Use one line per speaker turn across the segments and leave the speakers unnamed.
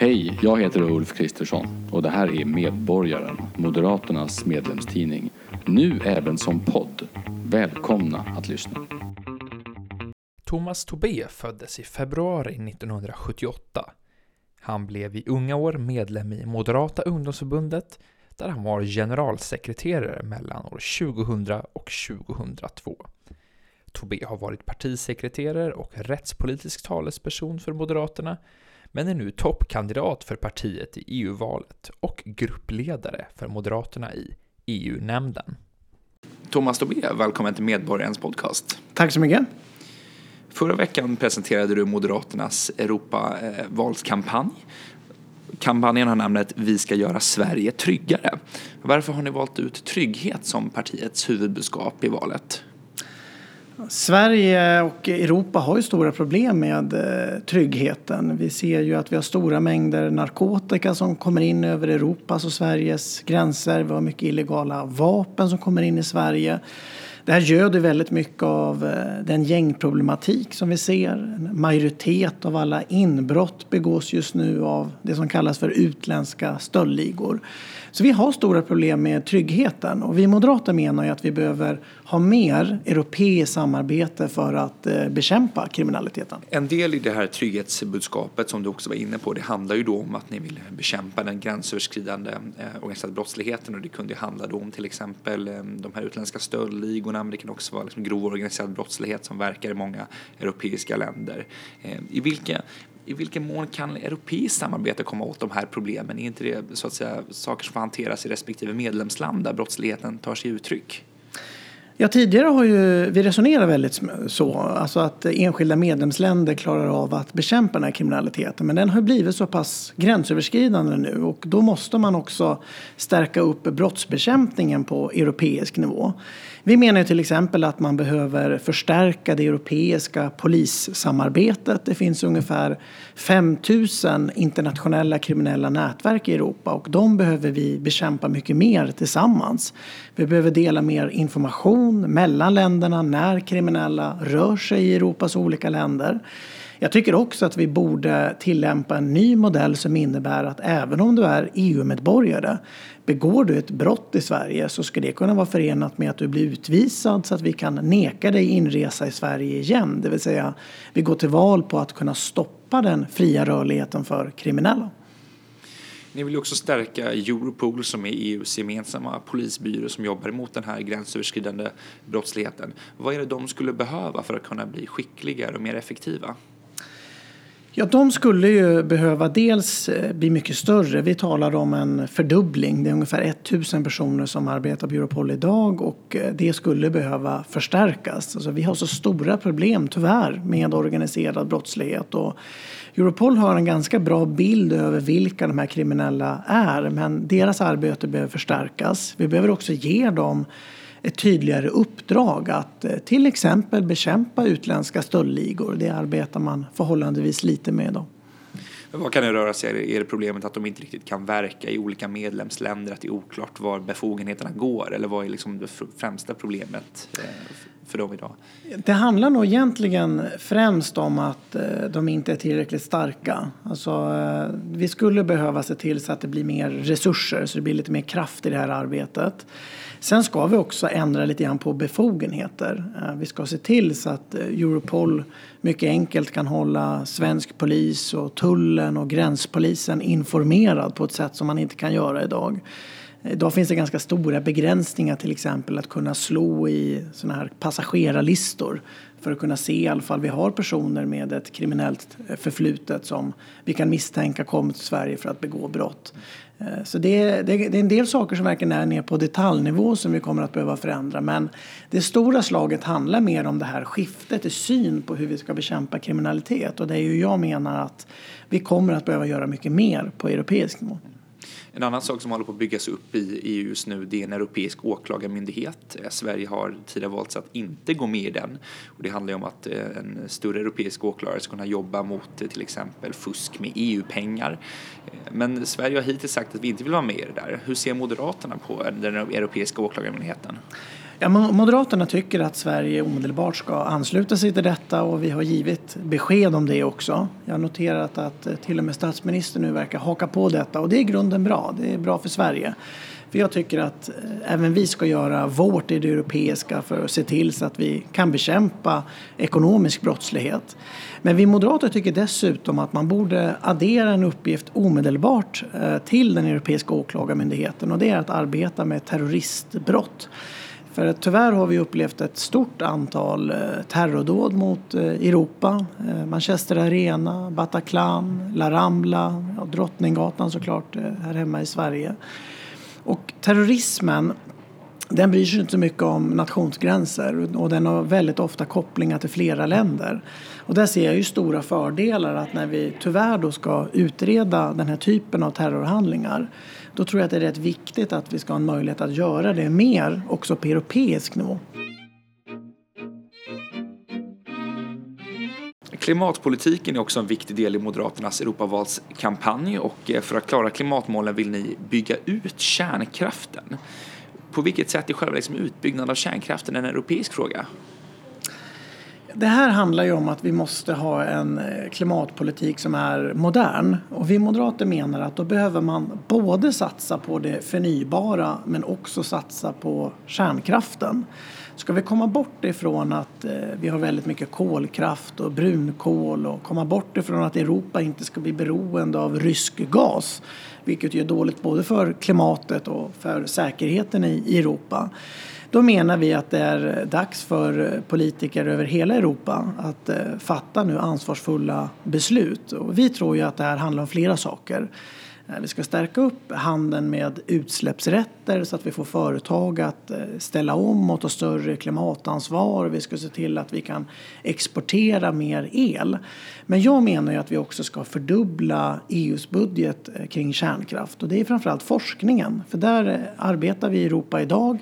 Hej, jag heter Ulf Kristersson och det här är Medborgaren, Moderaternas medlemstidning. Nu även som podd. Välkomna att lyssna.
Thomas Tobé föddes i februari 1978. Han blev i unga år medlem i Moderata ungdomsförbundet där han var generalsekreterare mellan år 2000 och 2002. Tobé har varit partisekreterare och rättspolitisk talesperson för Moderaterna, men är nu toppkandidat för partiet i EU-valet och gruppledare för Moderaterna i EU-nämnden.
Thomas Tobé, välkommen till Medborgarens podcast.
Tack så mycket.
Förra veckan presenterade du Moderaternas Europavalskampanj. Kampanjen har namnet Vi ska göra Sverige tryggare. Varför har ni valt ut trygghet som partiets huvudbudskap i valet?
Sverige och Europa har ju stora problem med tryggheten. Vi ser ju att vi har stora mängder narkotika som kommer in över Europas och Sveriges gränser. Vi har mycket illegala vapen som kommer in i Sverige. Det här göder väldigt mycket av den gängproblematik som vi ser. En majoritet av alla inbrott begås just nu av det som kallas för utländska stöldligor. Så vi har stora problem med tryggheten och vi moderater menar ju att vi behöver ha mer europeiskt samarbete för att bekämpa kriminaliteten.
En del i det här trygghetsbudskapet som du också var inne på, det handlar ju då om att ni vill bekämpa den gränsöverskridande organiserade brottsligheten, och det kunde ju handla då om till exempel de här utländska stöldligorna, men det kan också vara liksom grov organiserad brottslighet som verkar i många europeiska länder. I vilken mån kan europeiskt samarbete komma åt de här problemen? Är inte det så att säga saker som får hanteras i respektive medlemsland där brottsligheten tar sig uttryck?
Ja, tidigare har ju vi resonerat väldigt så, alltså att enskilda medlemsländer klarar av att bekämpa den här kriminaliteten, men den har blivit så pass gränsöverskridande nu och då måste man också stärka upp brottsbekämpningen på europeisk nivå. Vi menar ju till exempel att man behöver förstärka det europeiska polissamarbetet. Det finns ungefär 5000 internationella kriminella nätverk i Europa och de behöver vi bekämpa mycket mer tillsammans. Vi behöver dela mer information mellan länderna när kriminella rör sig i Europas olika länder. Jag tycker också att vi borde tillämpa en ny modell som innebär att även om du är EU-medborgare, begår du ett brott i Sverige så ska det kunna vara förenat med att du blir utvisad så att vi kan neka dig inresa i Sverige igen. Det vill säga vi går till val på att kunna stoppa den fria rörligheten för kriminella.
Ni vill ju också stärka Europol som är EUs gemensamma polisbyrå som jobbar emot den här gränsöverskridande brottsligheten. Vad är det de skulle behöva för att kunna bli skickligare och mer effektiva?
Ja, de skulle ju behöva dels bli mycket större. Vi talar om en fördubbling. Det är ungefär 1000 personer som arbetar på Europol idag och det skulle behöva förstärkas. Alltså, vi har så stora problem tyvärr med organiserad brottslighet och Europol har en ganska bra bild över vilka de här kriminella är, men deras arbete behöver förstärkas. Vi behöver också ge dem ett tydligare uppdrag att till exempel bekämpa utländska stöldligor. Det arbetar man förhållandevis lite med då.
Vad kan det röra sig? Är det problemet att de inte riktigt kan verka i olika medlemsländer, att det är oklart var befogenheterna går, eller vad är liksom det främsta problemet för dem idag?
Det handlar nog egentligen främst om att de inte är tillräckligt starka. Alltså, vi skulle behöva se till så att det blir mer resurser, så det blir lite mer kraft i det här arbetet. Sen ska vi också ändra lite grann på befogenheter. Vi ska se till så att Europol mycket enkelt kan hålla svensk polis och tullen och gränspolisen informerad på ett sätt som man inte kan göra idag. Idag finns det ganska stora begränsningar, till exempel att kunna slå i såna här passagerarlistor för att kunna se i alla fall vi har personer med ett kriminellt förflutet som vi kan misstänka kommer till Sverige för att begå brott. Så det är en del saker som verkligen är ner på detaljnivå som vi kommer att behöva förändra. Men det stora slaget handlar mer om det här skiftet i syn på hur vi ska bekämpa kriminalitet. Och det är ju jag menar att vi kommer att behöva göra mycket mer på europeisk nivå.
En annan sak som håller på att byggas upp i EU just nu, det är en europeisk åklagarmyndighet. Sverige har tidigare valt att inte gå med i den. Och det handlar ju om att en större europeisk åklagare ska kunna jobba mot till exempel fusk med EU-pengar. Men Sverige har hittills sagt att vi inte vill vara med i det där. Hur ser Moderaterna på den europeiska åklagarmyndigheten?
Ja, Moderaterna tycker att Sverige omedelbart ska ansluta sig till detta och vi har givit besked om det också. Jag har noterat att till och med statsministern nu verkar haka på detta och det är i grunden bra. Det är bra för Sverige. För jag tycker att även vi ska göra vårt i det europeiska för att se till så att vi kan bekämpa ekonomisk brottslighet. Men vi moderater tycker dessutom att man borde addera en uppgift omedelbart till den europeiska åklagarmyndigheten och det är att arbeta med terroristbrott. För tyvärr har vi upplevt ett stort antal terrordåd mot Europa. Manchester Arena, Bataclan, La Rambla, Drottninggatan såklart här hemma i Sverige. Och terrorismen, den bryr sig inte så mycket om nationsgränser och den har väldigt ofta kopplingar till flera länder. Och där ser jag ju stora fördelar att när vi tyvärr då ska utreda den här typen av terrorhandlingar, då tror jag att det är rätt viktigt att vi ska ha en möjlighet att göra det mer också på europeisk nivå.
Klimatpolitiken är också en viktig del i Moderaternas Europavalskampanj och för att klara klimatmålen vill ni bygga ut kärnkraften. På vilket sätt är själva utbyggnad av kärnkraften en europeisk fråga?
Det här handlar ju om att vi måste ha en klimatpolitik som är modern. Och vi moderater menar att då behöver man både satsa på det förnybara men också satsa på kärnkraften. Ska vi komma bort ifrån att vi har väldigt mycket kolkraft och brunkol och komma bort ifrån att Europa inte ska bli beroende av rysk gas, vilket är dåligt både för klimatet och för säkerheten i Europa. Då menar vi att det är dags för politiker över hela Europa att fatta nu ansvarsfulla beslut. Och vi tror ju att det här handlar om flera saker. Vi ska stärka upp handeln med utsläppsrätter så att vi får företag att ställa om och ta större klimatansvar. Vi ska se till att vi kan exportera mer el. Men jag menar ju att vi också ska fördubbla EUs budget kring kärnkraft. Och det är framförallt forskningen. För där arbetar vi i Europa idag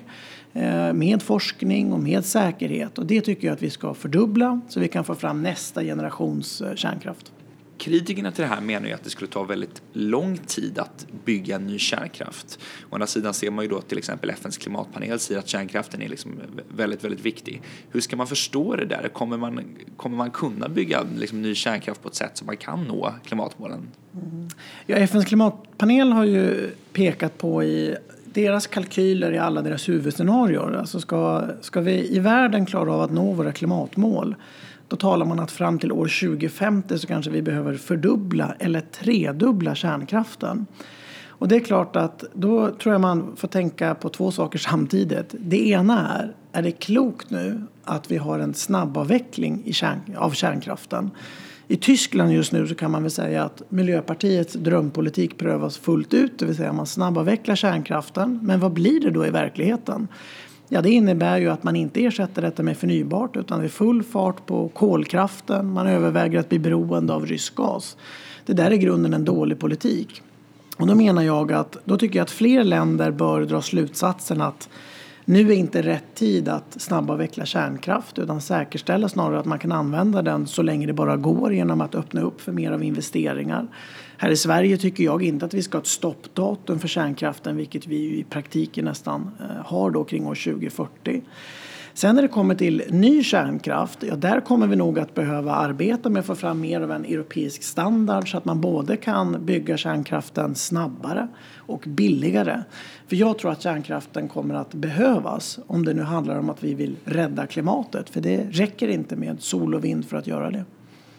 med forskning och med säkerhet. Och det tycker jag att vi ska fördubbla så vi kan få fram nästa generations kärnkraft.
Kritikerna till det här menar ju att det skulle ta väldigt lång tid att bygga ny kärnkraft. Å andra sidan ser man ju då till exempel FNs klimatpanel säger att kärnkraften är väldigt, väldigt viktig. Hur ska man förstå det där? Kommer man kunna bygga ny kärnkraft på ett sätt så man kan nå klimatmålen?
Ja, FNs klimatpanel har ju pekat på i deras kalkyler i alla deras huvudscenarier. Alltså ska vi i världen klara av att nå våra klimatmål, då talar man att fram till år 2050 så kanske vi behöver fördubbla eller tredubbla kärnkraften. Och det är klart att då tror jag man får tänka på två saker samtidigt. Det ena är det klokt nu att vi har en snabbavveckling av kärnkraften? I Tyskland just nu så kan man väl säga att Miljöpartiets drömpolitik prövas fullt ut. Det vill säga man snabbavvecklar kärnkraften. Men vad blir det då i verkligheten? Ja, det innebär ju att man inte ersätter detta med förnybart utan det är full fart på kolkraften. Man överväger att bli beroende av rysk gas. Det där är i grunden en dålig politik. Och då menar jag då tycker jag att fler länder bör dra slutsatsen att nu är inte rätt tid att snabbavveckla kärnkraft utan säkerställa snarare att man kan använda den så länge det bara går genom att öppna upp för mer av investeringar. Här i Sverige tycker jag inte att vi ska ha ett stoppdatum för kärnkraften, vilket vi i praktiken nästan har då kring år 2040. Sen när det kommer till ny kärnkraft, ja, där kommer vi nog att behöva arbeta med att få fram mer av en europeisk standard så att man både kan bygga kärnkraften snabbare och billigare. För jag tror att kärnkraften kommer att behövas om det nu handlar om att vi vill rädda klimatet. För det räcker inte med sol och vind för att göra det.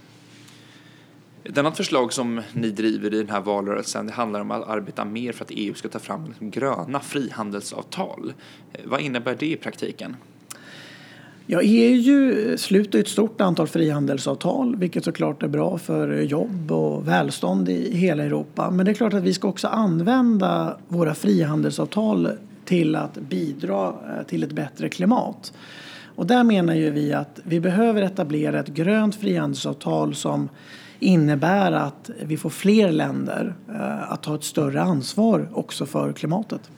Ett annat förslag som ni driver i den här valrörelsen det handlar om att arbeta mer för att EU ska ta fram gröna frihandelsavtal. Vad innebär det i praktiken?
Ja, EU slutar ett stort antal frihandelsavtal, vilket såklart är bra för jobb och välstånd i hela Europa. Men det är klart att vi ska också använda våra frihandelsavtal till att bidra till ett bättre klimat. Och där menar ju vi att vi behöver etablera ett grönt frihandelsavtal som innebär att vi får fler länder att ta ett större ansvar också för klimatet.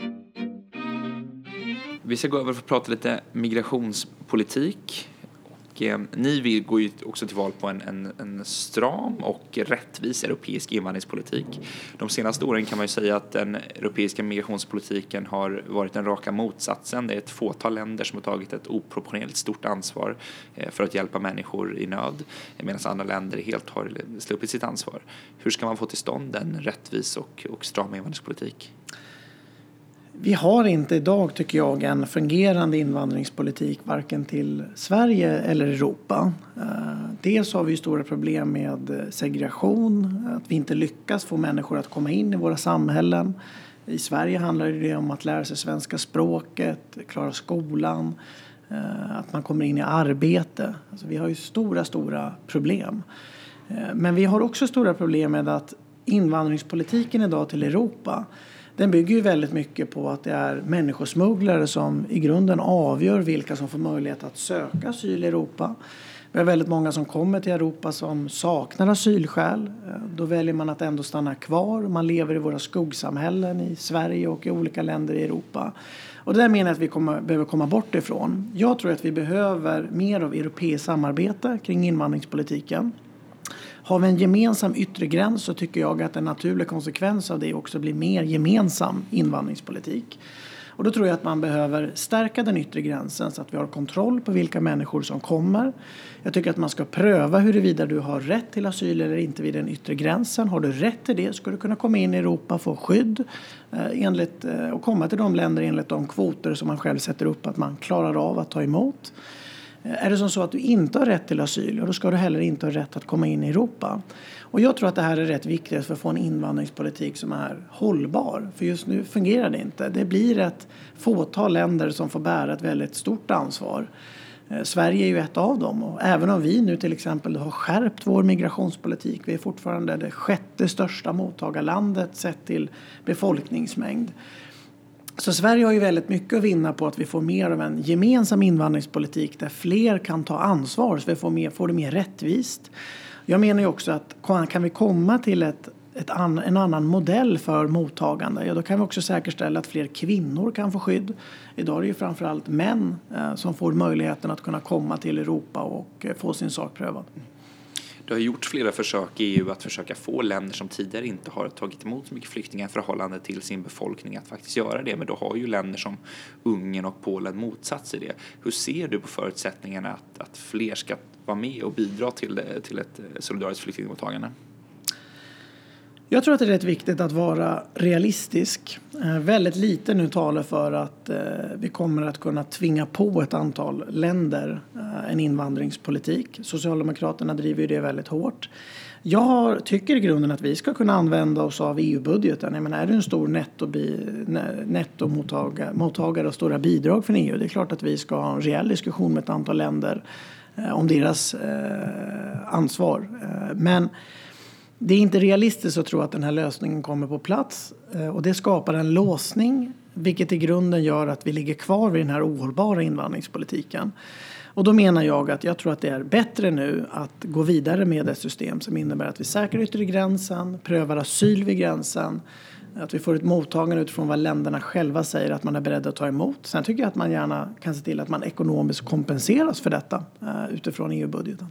Vi
ska gå över och prata lite migrationspolitik. Och ni vill gå ju också till val på en stram och rättvis europeisk invandringspolitik. De senaste åren kan man ju säga att den europeiska migrationspolitiken har varit den raka motsatsen. Det är ett fåtal länder som har tagit ett oproportionerligt stort ansvar för att hjälpa människor i nöd, medan andra länder helt har sluppit sitt ansvar. Hur ska man få till stånd en rättvis och stram invandringspolitik?
Vi har inte idag, tycker jag, en fungerande invandringspolitik varken till Sverige eller Europa. Dels har vi stora problem med segregation, att vi inte lyckas få människor att komma in i våra samhällen. I Sverige handlar det om att lära sig svenska språket, klara skolan, att man kommer in i arbete. Alltså vi har ju stora problem. Men vi har också stora problem med att invandringspolitiken idag till Europa, den bygger ju väldigt mycket på att det är människosmugglare som i grunden avgör vilka som får möjlighet att söka asyl i Europa. Vi har väldigt många som kommer till Europa som saknar asylskäl. Då väljer man att ändå stanna kvar. Man lever i våra skuggsamhällen i Sverige och i olika länder i Europa. Och det där menar jag att vi behöver komma bort ifrån. Jag tror att vi behöver mer av europeiskt samarbete kring invandringspolitiken. Har vi en gemensam yttre gräns så tycker jag att en naturlig konsekvens av det också blir mer gemensam invandringspolitik. Och då tror jag att man behöver stärka den yttre gränsen så att vi har kontroll på vilka människor som kommer. Jag tycker att man ska pröva huruvida du har rätt till asyl eller inte vid den yttre gränsen. Har du rätt till det ska du kunna komma in i Europa, få skydd och komma till de länder enligt de kvoter som man själv sätter upp att man klarar av att ta emot. Är det som så att du inte har rätt till asyl, då ska du heller inte ha rätt att komma in i Europa. Och jag tror att det här är rätt viktigt för att få en invandringspolitik som är hållbar. För just nu fungerar det inte. Det blir ett fåtal länder som får bära ett väldigt stort ansvar. Sverige är ju ett av dem. Och även om vi nu till exempel har skärpt vår migrationspolitik, vi är fortfarande det 6:e största mottagarlandet sett till befolkningsmängd. Så Sverige har ju väldigt mycket att vinna på att vi får mer av en gemensam invandringspolitik där fler kan ta ansvar så vi får det mer rättvist. Jag menar ju också att kan vi komma till en annan modell för mottagande, då kan vi också säkerställa att fler kvinnor kan få skydd. Idag är det ju framförallt män som får möjligheten att kunna komma till Europa och få sin sak prövad.
Det har gjort flera försök i EU att försöka få länder som tidigare inte har tagit emot så mycket flyktingar i förhållande till sin befolkning att faktiskt göra det. Men då har ju länder som Ungern och Polen motsatt sig det. Hur ser du på förutsättningarna att fler ska vara med och bidra till ett solidariskt flyktingmottagande?
Jag tror att det är rätt viktigt att vara realistisk. Väldigt lite nu talar för att vi kommer att kunna tvinga på ett antal länder en invandringspolitik. Socialdemokraterna driver ju det väldigt hårt. Jag tycker i grunden att vi ska kunna använda oss av EU-budgeten. Jag menar, är du en stor nettomottagare och stora bidrag från EU? Det är klart att vi ska ha en rejäl diskussion med ett antal länder om deras ansvar. Men det är inte realistiskt att tro att den här lösningen kommer på plats och det skapar en låsning vilket i grunden gör att vi ligger kvar vid den här ohållbara invandringspolitiken. Och då menar jag tror att det är bättre nu att gå vidare med ett system som innebär att vi säkrar yttre gränsen, prövar asyl vid gränsen, att vi får ett mottagande utifrån vad länderna själva säger att man är beredd att ta emot. Sen tycker jag att man gärna kan se till att man ekonomiskt kompenseras för detta utifrån EU-budgeten.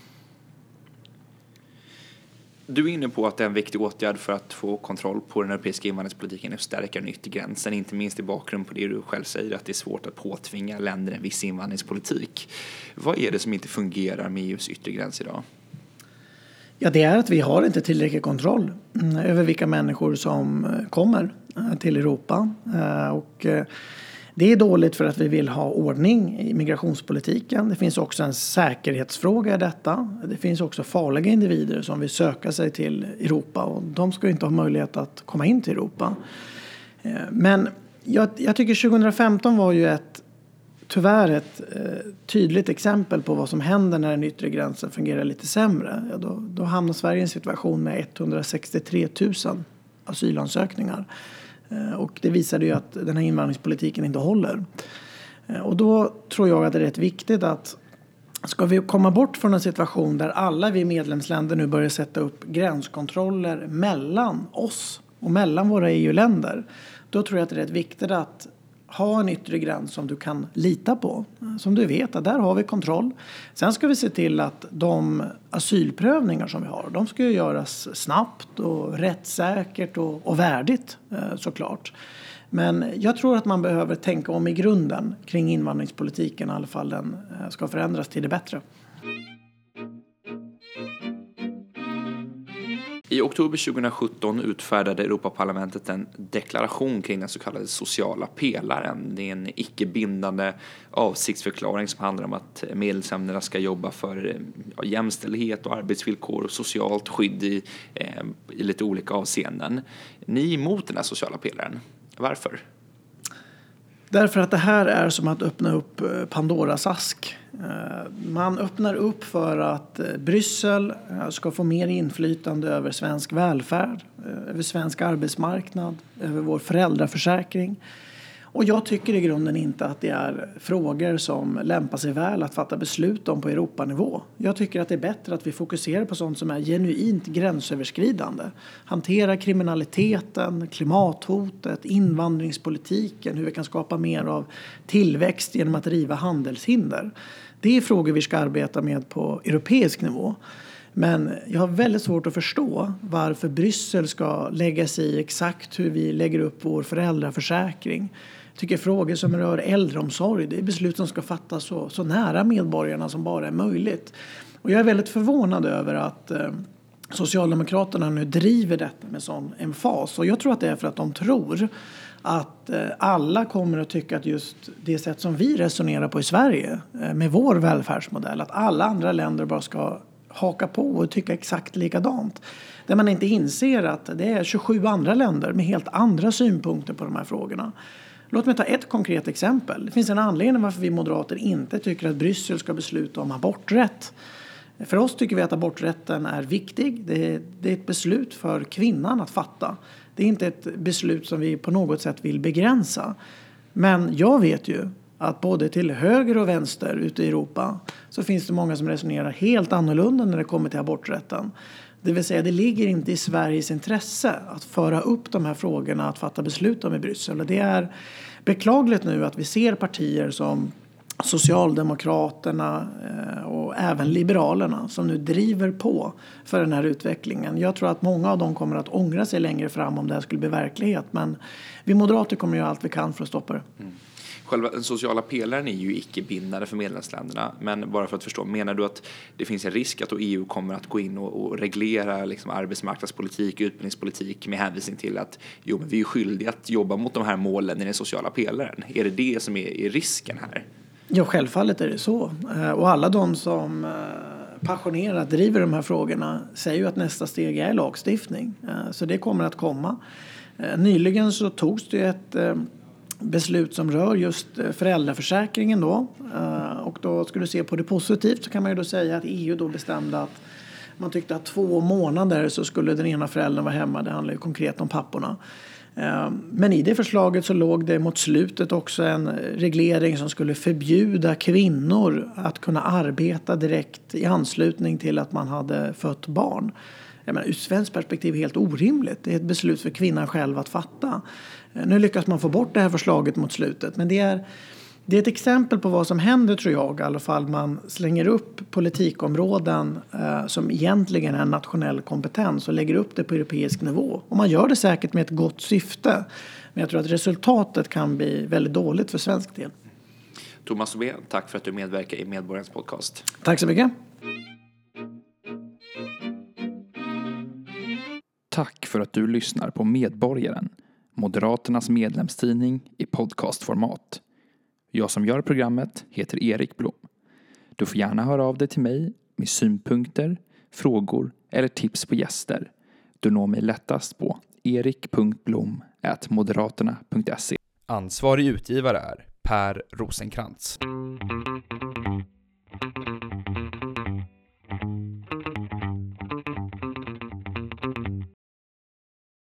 Du är inne på att det är en viktig åtgärd för att få kontroll på den europeiska invandringspolitiken och stärka den yttre gränsen, inte minst i bakgrund på det du själv säger att det är svårt att påtvinga länder en viss invandringspolitik. Vad är det som inte fungerar med EUs yttre gräns idag?
Ja, det är att vi har inte tillräcklig kontroll över vilka människor som kommer till Europa och det är dåligt för att vi vill ha ordning i migrationspolitiken. Det finns också en säkerhetsfråga i detta. Det finns också farliga individer som vill söka sig till Europa och de ska inte ha möjlighet att komma in till Europa. Men jag tycker 2015 var ju tyvärr ett tydligt exempel på vad som händer när den yttre gränsen fungerar lite sämre. Ja, då hamnar Sverige i en situation med 163 000 asylansökningar. Och det visade ju att den här invandringspolitiken inte håller. Och då tror jag att det är rätt viktigt att ska vi komma bort från en situation där alla vi medlemsländer nu börjar sätta upp gränskontroller mellan oss och mellan våra EU-länder. Då tror jag att det är rätt viktigt att ha en yttre gräns som du kan lita på. Som du vet att där har vi kontroll. Sen ska vi se till att de asylprövningar som vi har, de ska ju göras snabbt och rättssäkert och värdigt såklart. Men jag tror att man behöver tänka om i grunden kring invandringspolitiken, i alla fall den ska förändras till det bättre.
I oktober 2017 utfärdade Europaparlamentet en deklaration kring den så kallade sociala pelaren. Det är en icke-bindande avsiktsförklaring som handlar om att medlemsländerna ska jobba för jämställdhet och arbetsvillkor och socialt skydd i lite olika avseenden. Ni är emot den här sociala pelaren. Varför?
Därför att det här är som att öppna upp Pandoras ask. Man öppnar upp för att Bryssel ska få mer inflytande över svensk välfärd, över svensk arbetsmarknad, över vår föräldraförsäkring. Och jag tycker i grunden inte att det är frågor som lämpar sig väl att fatta beslut om på Europanivå. Jag tycker att det är bättre att vi fokuserar på sånt som är genuint gränsöverskridande. Hantera kriminaliteten, klimathotet, invandringspolitiken, hur vi kan skapa mer av tillväxt genom att riva handelshinder. Det är frågor vi ska arbeta med på europeisk nivå. Men jag har väldigt svårt att förstå varför Bryssel ska lägga sig i exakt hur vi lägger upp vår föräldraförsäkring. Jag tycker frågor som rör äldreomsorg, det är beslut som ska fattas så nära medborgarna som bara är möjligt. Och jag är väldigt förvånad över att Socialdemokraterna nu driver detta med sån emfas. Och jag tror att det är för att de tror att alla kommer att tycka att just det sätt som vi resonerar på i Sverige med vår välfärdsmodell, att alla andra länder bara ska haka på och tycka exakt likadant. Där man inte inser att det är 27 andra länder med helt andra synpunkter på de här frågorna. Låt mig ta ett konkret exempel. Det finns en anledning varför vi moderater inte tycker att Bryssel ska besluta om aborträtt. För oss tycker vi att aborträtten är viktig. Det är ett beslut för kvinnan att fatta. Det är inte ett beslut som vi på något sätt vill begränsa. Men jag vet ju att både till höger och vänster ute i Europa så finns det många som resonerar helt annorlunda när det kommer till aborträtten. Det vill säga det ligger inte i Sveriges intresse att föra upp de här frågorna att fatta beslut om i Bryssel. Och det är beklagligt nu att vi ser partier som Socialdemokraterna och även Liberalerna som nu driver på för den här utvecklingen. Jag tror att många av dem kommer att ångra sig längre fram om det här skulle bli verklighet. Men vi moderater kommer göra allt vi kan för att stoppa det.
Mm. Själva den sociala pelaren är ju icke-bindande för medlemsländerna. Men bara för att förstå, menar du att det finns en risk att EU kommer att gå in och reglera liksom arbetsmarknadspolitik, utbildningspolitik med hänvisning till att men vi är skyldiga att jobba mot de här målen i den sociala pelaren? Är det som är risken här?
Ja, självfallet är det så. Och alla de som passionerat driver de här frågorna säger ju att nästa steg är lagstiftning. Så det kommer att komma. Nyligen så togs det ett beslut som rör just föräldraförsäkringen då. Och då skulle du se på det positivt så kan man ju då säga att EU då bestämde att man tyckte att 2 månader så skulle den ena föräldern vara hemma. Det handlar ju konkret om papporna. Men i det förslaget så låg det mot slutet också en reglering som skulle förbjuda kvinnor att kunna arbeta direkt i anslutning till att man hade fött barn. Jag menar, ur svenskt perspektiv helt orimligt. Det är ett beslut för kvinnan själv att fatta. Nu lyckas man få bort det här förslaget mot slutet. Men det är ett exempel på vad som händer, tror jag. I alla fall man slänger upp politikområden som egentligen är nationell kompetens och lägger upp det på europeisk nivå. Och man gör det säkert med ett gott syfte. Men jag tror att resultatet kan bli väldigt dåligt för svensk del.
Thomas Tobé, tack för att du medverkar i Medborgarens podcast.
Tack så mycket.
Tack för att du lyssnar på Medborgaren, Moderaternas medlemstidning i podcastformat. Jag som gör programmet heter Erik Blom. Du får gärna höra av dig till mig med synpunkter, frågor eller tips på gäster. Du når mig lättast på erik.blom@moderaterna.se. Ansvarig utgivare är Per Rosenkrantz.